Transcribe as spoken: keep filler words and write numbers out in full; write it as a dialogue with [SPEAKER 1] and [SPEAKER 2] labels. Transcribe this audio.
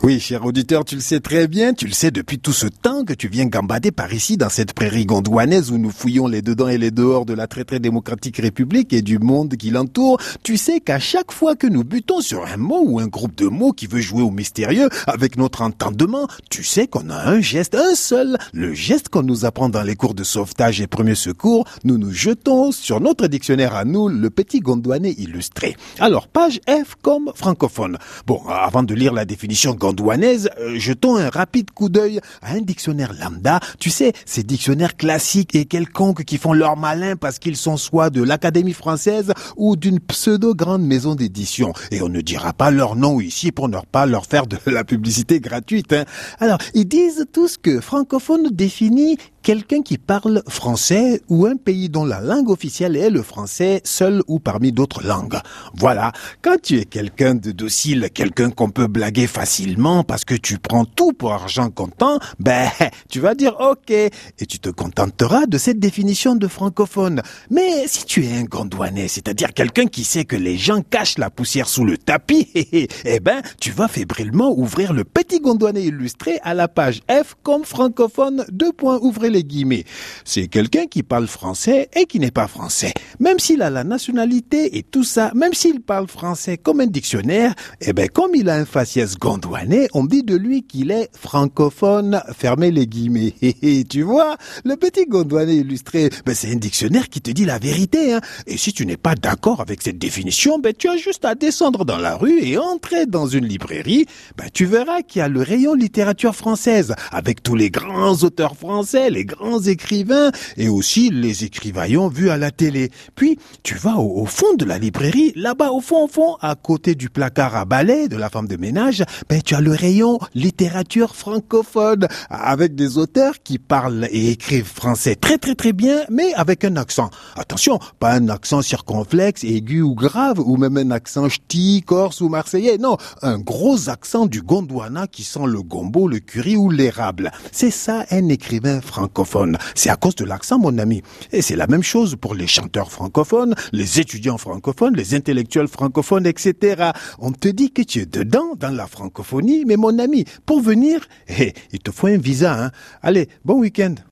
[SPEAKER 1] Oui, cher auditeur, tu le sais très bien, tu le sais depuis tout ce temps que tu viens gambader par ici dans cette prairie gondouanaise où nous fouillons les dedans et les dehors de la très très démocratique République et du monde qui l'entoure. Tu sais qu'à chaque fois que nous butons sur un mot ou un groupe de mots qui veut jouer au mystérieux avec notre entendement, tu sais qu'on a un geste, un seul, le geste qu'on nous apprend dans les cours de sauvetage et premiers secours. Nous nous jetons sur notre dictionnaire à nous, le petit gondouanais illustré. Alors, page F comme francophone. Bon, avant de lire la définition gondouanaise, euh, jetons un rapide coup d'œil à un dictionnaire lambda. Tu sais, ces dictionnaires classiques et quelconques qui font leur malin parce qu'ils sont soit de l'Académie française ou d'une pseudo-grande maison d'édition. Et on ne dira pas leur nom ici pour ne pas leur faire de la publicité gratuite. Hein. Alors, ils disent tous que francophone définit quelqu'un qui parle français ou un pays dont la langue officielle est le français, seul ou parmi d'autres langues. Voilà, quand tu es quelqu'un de docile, quelqu'un qu'on peut blaguer facilement parce que tu prends tout pour argent comptant, ben, tu vas dire ok, et tu te contenteras de cette définition de francophone. Mais si tu es un gondouanais, c'est-à-dire quelqu'un qui sait que les gens cachent la poussière sous le tapis, eh ben, tu vas fébrilement ouvrir le petit gondouanais illustré à la page F comme francophone, deux points, ouvrez les guillemets. C'est quelqu'un qui parle français et qui n'est pas français. Même s'il a la nationalité et tout ça, même s'il parle français comme un dictionnaire, eh ben, comme il a un faciès gondouanais, on dit de lui qu'il est francophone, fermez les guillemets. Tu vois, le petit gondouanais illustré, ben, c'est un dictionnaire qui te dit la vérité, hein. Et si tu n'es pas d'accord avec cette définition, ben, tu as juste à descendre dans la rue et entrer dans une librairie, ben, tu verras qu'il y a le rayon littérature française, avec tous les grands auteurs français, les grands écrivains et aussi les écrivaillons vus à la télé. Puis, tu vas au, au fond de la librairie, là-bas au fond, au fond, à côté du placard à balai de la femme de ménage, ben, tu as le rayon littérature francophone avec des auteurs qui parlent et écrivent français très très très bien, mais avec un accent. Attention, pas un accent circonflexe, aigu ou grave, ou même un accent ch'ti, corse ou marseillais. Non, un gros accent du gondwana qui sent le gombo, le curry ou l'érable. C'est ça un écrivain francophone. C'est à cause de l'accent, mon ami. Et c'est la même chose pour les chanteurs francophones, les étudiants francophones, les intellectuels francophones, et cetera. On te dit que tu es dedans, dans la francophonie, mais mon ami, pour venir, hey, il te faut un visa. Hein. Allez, bon week-end.